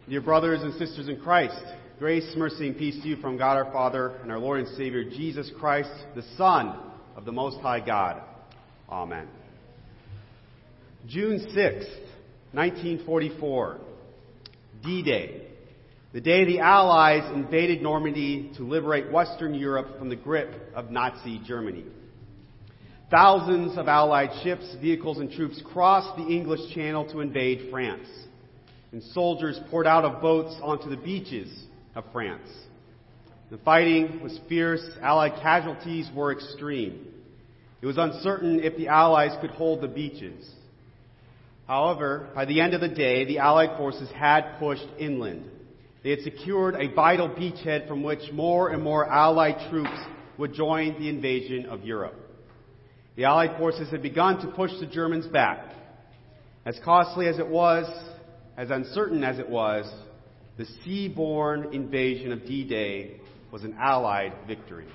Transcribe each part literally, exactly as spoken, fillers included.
Dear brothers and sisters in Christ, grace, mercy, and peace to you from God our Father and our Lord and Savior, Jesus Christ, the Son of the Most High God. Amen. June sixth, nineteen forty-four, D-Day, the day the Allies invaded Normandy to liberate Western Europe from the grip of Nazi Germany. Thousands of Allied ships, vehicles, and troops crossed the English Channel to invade France, and soldiers poured out of boats onto the beaches of France. The fighting was fierce. Allied casualties were extreme. It was uncertain if the Allies could hold the beaches. However, by the end of the day, the Allied forces had pushed inland. They had secured a vital beachhead from which more and more Allied troops would join the invasion of Europe. The Allied forces had begun to push the Germans back. As costly as it was, as uncertain as it was, the sea-borne invasion of D-Day was an Allied victory.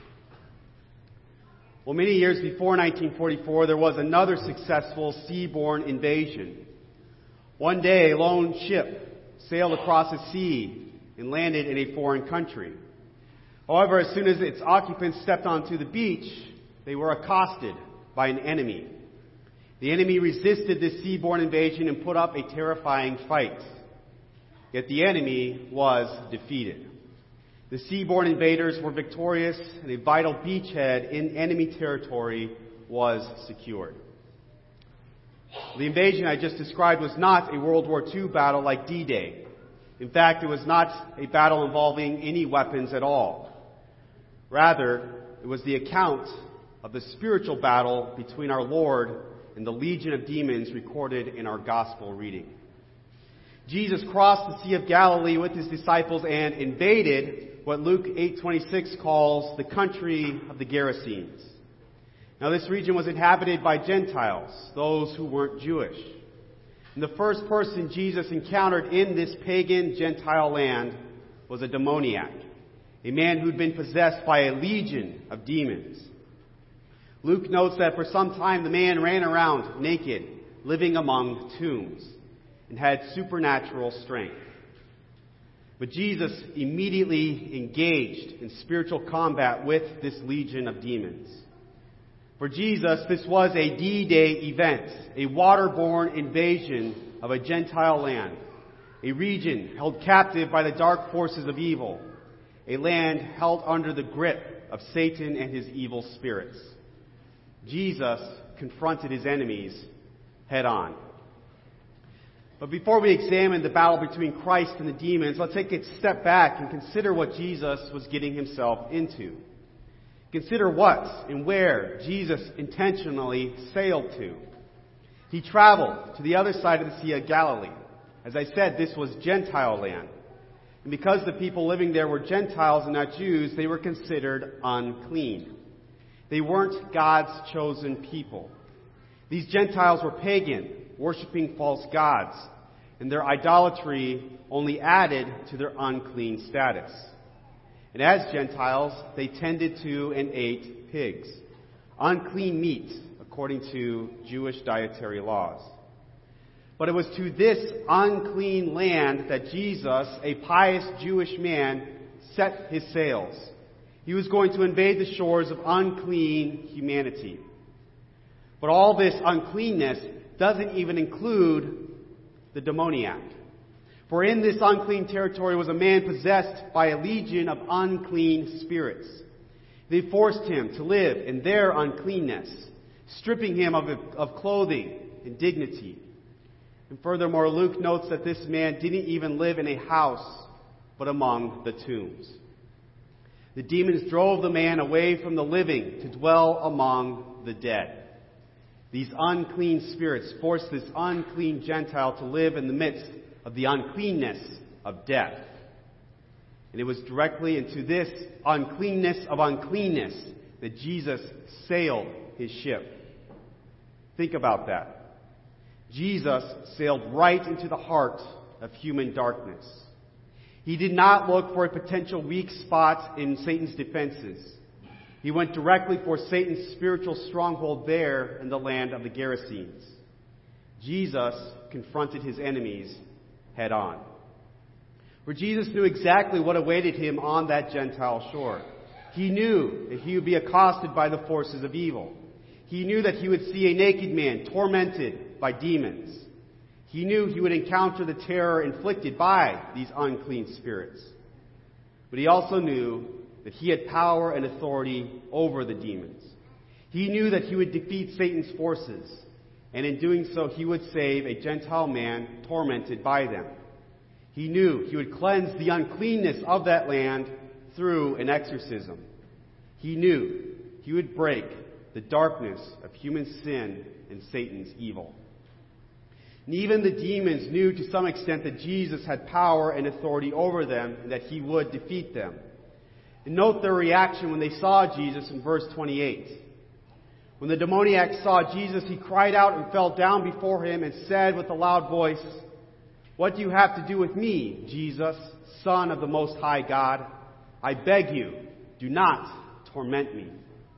Well, many years before nineteen forty-four, there was another successful sea-borne invasion. One day, a lone ship sailed across the sea and landed in a foreign country. However, as soon as its occupants stepped onto the beach, they were accosted by an enemy. The enemy resisted this sea-borne invasion and put up a terrifying fight. Yet the enemy was defeated. The sea-borne invaders were victorious, and a vital beachhead in enemy territory was secured. The invasion I just described was not a World War Two battle like D-Day. In fact, it was not a battle involving any weapons at all. Rather, it was the account of the spiritual battle between our Lord and the legion of demons recorded in our gospel reading. Jesus crossed the Sea of Galilee with his disciples and invaded what Luke eight twenty-six calls the country of the Gerasenes. Now, this region was inhabited by Gentiles, those who weren't Jewish. And the first person Jesus encountered in this pagan Gentile land was a demoniac, a man who'd been possessed by a legion of demons. Luke notes that for some time the man ran around naked, living among tombs, and had supernatural strength. But Jesus immediately engaged in spiritual combat with this legion of demons. For Jesus, this was a D-Day event, a waterborne invasion of a Gentile land, a region held captive by the dark forces of evil, a land held under the grip of Satan and his evil spirits. Jesus confronted his enemies head on. But before we examine the battle between Christ and the demons, let's take a step back and consider what Jesus was getting himself into. Consider what and where Jesus intentionally sailed to. He traveled to the other side of the Sea of Galilee. As I said, this was Gentile land. And because the people living there were Gentiles and not Jews, they were considered unclean. They weren't God's chosen people. These Gentiles were pagan, worshiping false gods, and their idolatry only added to their unclean status. And as Gentiles, they tended to and ate pigs, unclean meat, according to Jewish dietary laws. But it was to this unclean land that Jesus, a pious Jewish man, set his sails. He was going to invade the shores of unclean humanity. But all this uncleanness doesn't even include the demoniac. For in this unclean territory was a man possessed by a legion of unclean spirits. They forced him to live in their uncleanness, stripping him of, of clothing and dignity. And furthermore, Luke notes that this man didn't even live in a house, but among the tombs. The demons drove the man away from the living to dwell among the dead. These unclean spirits forced this unclean Gentile to live in the midst of the uncleanness of death. And it was directly into this uncleanness of uncleanness that Jesus sailed his ship. Think about that. Jesus sailed right into the heart of human darkness. He did not look for a potential weak spot in Satan's defenses. He went directly for Satan's spiritual stronghold there in the land of the Gerasenes. Jesus confronted his enemies head on. For Jesus knew exactly what awaited him on that Gentile shore. He knew that he would be accosted by the forces of evil. He knew that he would see a naked man tormented by demons. He knew he would encounter the terror inflicted by these unclean spirits. But he also knew that he had power and authority over the demons. He knew that he would defeat Satan's forces, and in doing so he would save a Gentile man tormented by them. He knew he would cleanse the uncleanness of that land through an exorcism. He knew he would break the darkness of human sin and Satan's evil. And even the demons knew to some extent that Jesus had power and authority over them and that he would defeat them. And note their reaction when they saw Jesus in verse twenty-eight. When the demoniac saw Jesus, he cried out and fell down before him and said with a loud voice, "What do you have to do with me, Jesus, Son of the Most High God? I beg you, do not torment me."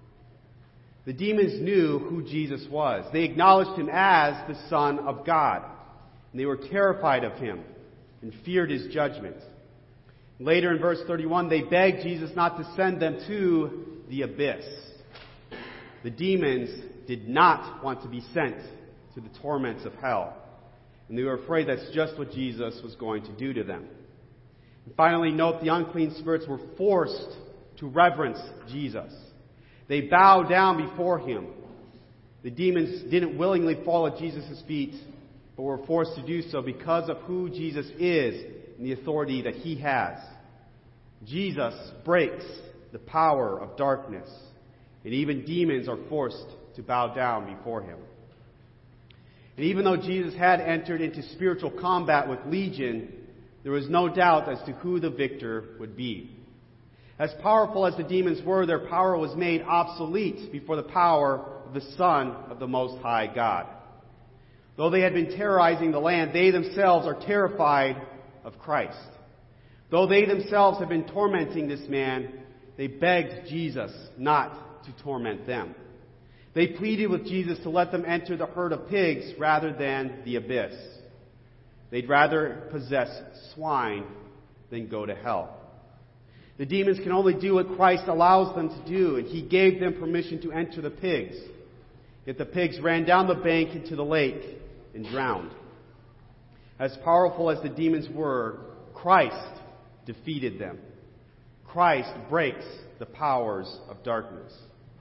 The demons knew who Jesus was. They acknowledged him as the Son of God. And they were terrified of him and feared his judgment. Later in verse thirty-one, they begged Jesus not to send them to the abyss. The demons did not want to be sent to the torments of hell. And they were afraid that's just what Jesus was going to do to them. And finally, note the unclean spirits were forced to reverence Jesus. They bowed down before him. The demons didn't willingly fall at Jesus' feet, but were forced to do so because of who Jesus is and the authority that he has. Jesus breaks the power of darkness, and even demons are forced to bow down before him. And even though Jesus had entered into spiritual combat with Legion, there was no doubt as to who the victor would be. As powerful as the demons were, their power was made obsolete before the power of the Son of the Most High God. Though they had been terrorizing the land, they themselves are terrified of Christ. Though they themselves have been tormenting this man, they begged Jesus not to torment them. They pleaded with Jesus to let them enter the herd of pigs rather than the abyss. They'd rather possess swine than go to hell. The demons can only do what Christ allows them to do, and he gave them permission to enter the pigs. Yet the pigs ran down the bank into the lake and drowned. As powerful as the demons were, Christ defeated them. Christ breaks the powers of darkness.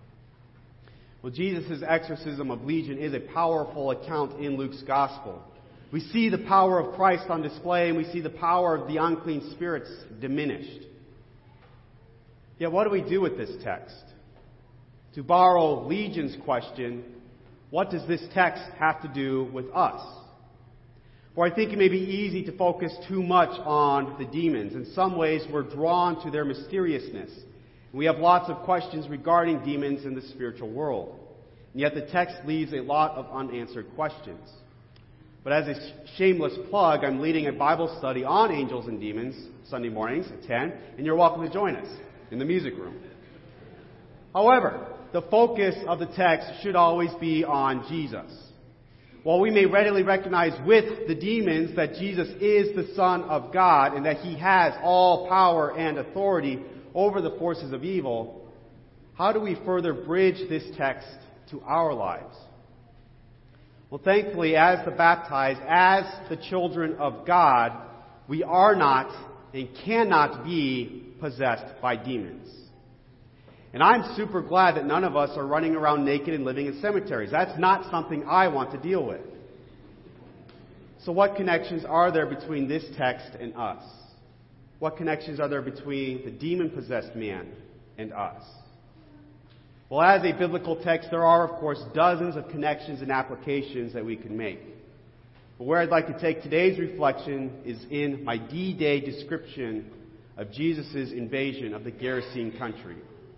Well, Jesus' exorcism of Legion is a powerful account in Luke's Gospel. We see the power of Christ on display, and we see the power of the unclean spirits diminished. Yet what do we do with this text? To borrow Legion's question, what does this text have to do with us? For I think it may be easy to focus too much on the demons. In some ways, we're drawn to their mysteriousness. We have lots of questions regarding demons in the spiritual world. And yet the text leaves a lot of unanswered questions. But as a shameless plug, I'm leading a Bible study on angels and demons Sunday mornings at ten, and you're welcome to join us in the music room. However, the focus of the text should always be on Jesus. While we may readily recognize with the demons that Jesus is the Son of God and that he has all power and authority over the forces of evil, how do we further bridge this text to our lives? Well, thankfully, as the baptized, as the children of God, we are not and cannot be possessed by demons. And I'm super glad that none of us are running around naked and living in cemeteries. That's not something I want to deal with. So what connections are there between this text and us? What connections are there between the demon-possessed man and us? Well, as a biblical text, there are, of course, dozens of connections and applications that we can make. But where I'd like to take today's reflection is in my D-Day description of Jesus' invasion of the Gerasene country.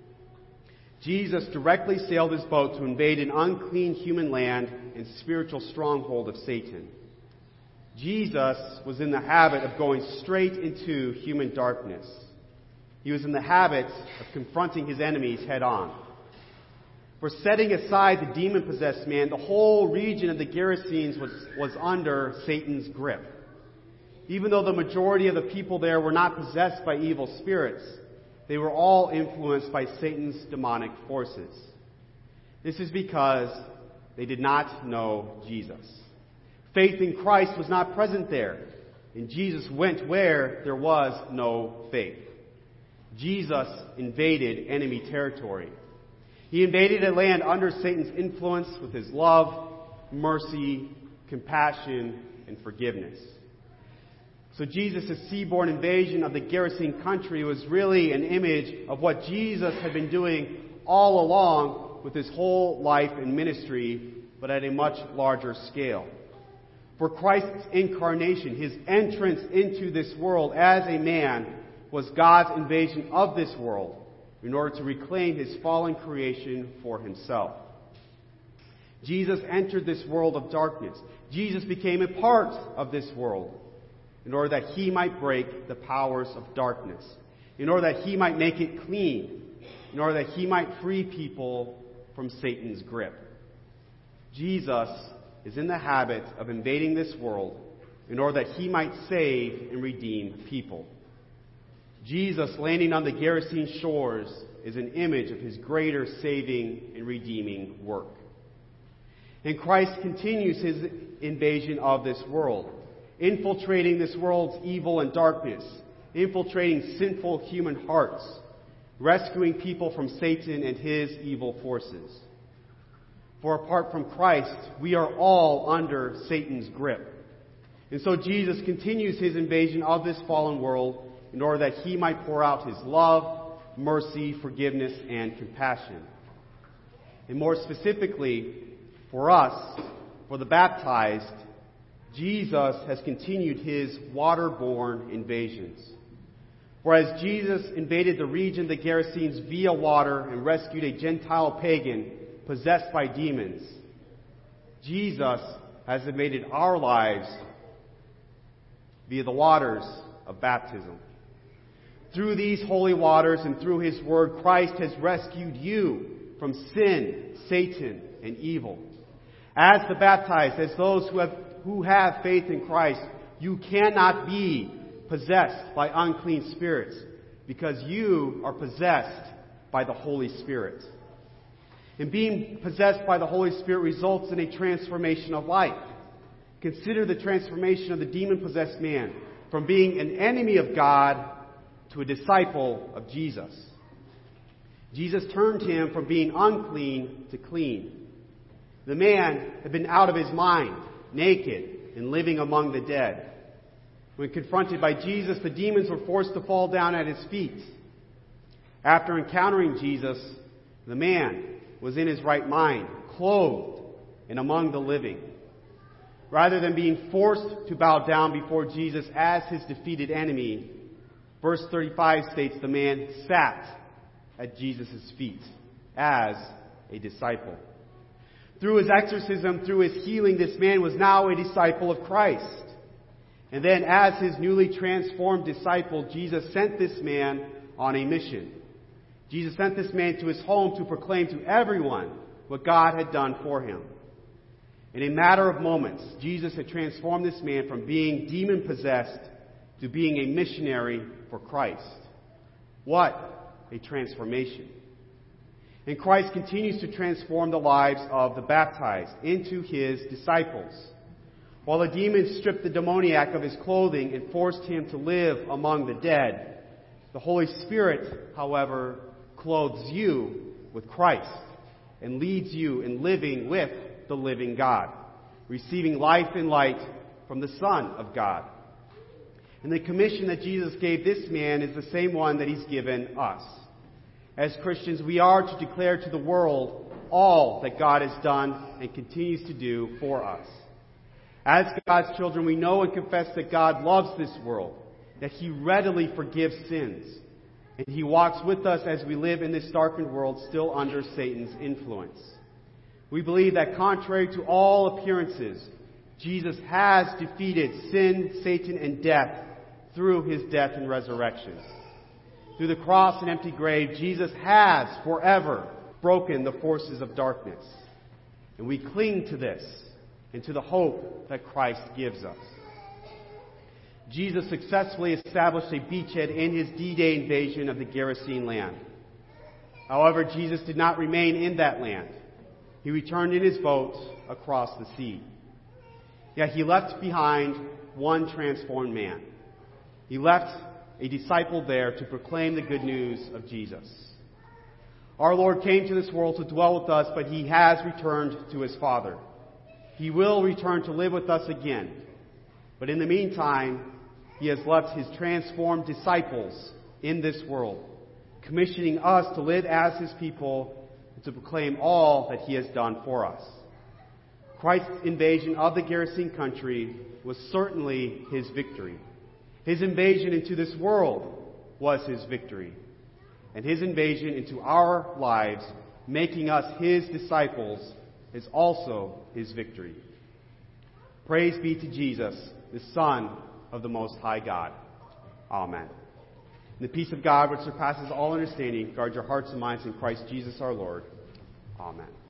Jesus directly sailed his boat to invade an unclean human land and spiritual stronghold of Satan. Jesus was in the habit of going straight into human darkness. He was in the habit of confronting his enemies head on. For setting aside the demon-possessed man, the whole region of the Gerasenes was, was under Satan's grip. Even though the majority of the people there were not possessed by evil spirits, they were all influenced by Satan's demonic forces. This is because they did not know Jesus. Faith in Christ was not present there, and Jesus went where there was no faith. Jesus invaded enemy territory. He invaded a land under Satan's influence with his love, mercy, compassion, and forgiveness. So Jesus' seaborne invasion of the Gerasene country was really an image of what Jesus had been doing all along with his whole life and ministry, but at a much larger scale. For Christ's incarnation, his entrance into this world as a man, was God's invasion of this world in order to reclaim his fallen creation for himself. Jesus entered this world of darkness. Jesus became a part of this world in order that he might break the powers of darkness, in order that he might make it clean, in order that he might free people from Satan's grip. Jesus is in the habit of invading this world in order that he might save and redeem people. Jesus landing on the Gerasene shores is an image of his greater saving and redeeming work. And Christ continues his invasion of this world, infiltrating this world's evil and darkness, infiltrating sinful human hearts, rescuing people from Satan and his evil forces. For apart from Christ, we are all under Satan's grip. And so Jesus continues his invasion of this fallen world in order that he might pour out his love, mercy, forgiveness, and compassion. And more specifically, for us, for the baptized, Jesus has continued his waterborne invasions. For as Jesus invaded the region of the Gerasenes via water and rescued a Gentile pagan possessed by demons, Jesus has invaded our lives via the waters of baptism. Through these holy waters and through his word, Christ has rescued you from sin, Satan, and evil. As the baptized, as those who have, who have faith in Christ, you cannot be possessed by unclean spirits because you are possessed by the Holy Spirit. And being possessed by the Holy Spirit results in a transformation of life. Consider the transformation of the demon-possessed man from being an enemy of God to a disciple of Jesus. Jesus turned him from being unclean to clean. The man had been out of his mind, naked, and living among the dead. When confronted by Jesus, the demons were forced to fall down at his feet. After encountering Jesus, the man was in his right mind, clothed and among the living. Rather than being forced to bow down before Jesus as his defeated enemy, verse thirty-five states the man sat at Jesus' feet as a disciple. Through his exorcism, through his healing, this man was now a disciple of Christ. And then as his newly transformed disciple, Jesus sent this man on a mission. Jesus sent this man to his home to proclaim to everyone what God had done for him. In a matter of moments, Jesus had transformed this man from being demon-possessed to being a missionary for Christ. What a transformation. And Christ continues to transform the lives of the baptized into his disciples. While the demons stripped the demoniac of his clothing and forced him to live among the dead, the Holy Spirit, however, clothes you with Christ and leads you in living with the living God, receiving life and light from the Son of God. And the commission that Jesus gave this man is the same one that he's given us. As Christians, we are to declare to the world all that God has done and continues to do for us. As God's children, we know and confess that God loves this world, that he readily forgives sins, and he walks with us as we live in this darkened world still under Satan's influence. We believe that contrary to all appearances, Jesus has defeated sin, Satan, and death through his death and resurrection. Through the cross and empty grave, Jesus has forever broken the forces of darkness. And we cling to this and to the hope that Christ gives us. Jesus successfully established a beachhead in his D-Day invasion of the Gerasene land. However, Jesus did not remain in that land. He returned in his boat across the sea. Yet he left behind one transformed man. He left a disciple there to proclaim the good news of Jesus. Our Lord came to this world to dwell with us, but he has returned to his Father. He will return to live with us again. But in the meantime, he has left his transformed disciples in this world, commissioning us to live as his people and to proclaim all that he has done for us. Christ's invasion of the Gerasene country was certainly his victory. His invasion into this world was his victory. And his invasion into our lives, making us his disciples, is also his victory. Praise be to Jesus, the Son of the Most High God. Amen. And the peace of God, which surpasses all understanding, guard your hearts and minds in Christ Jesus our Lord. Amen.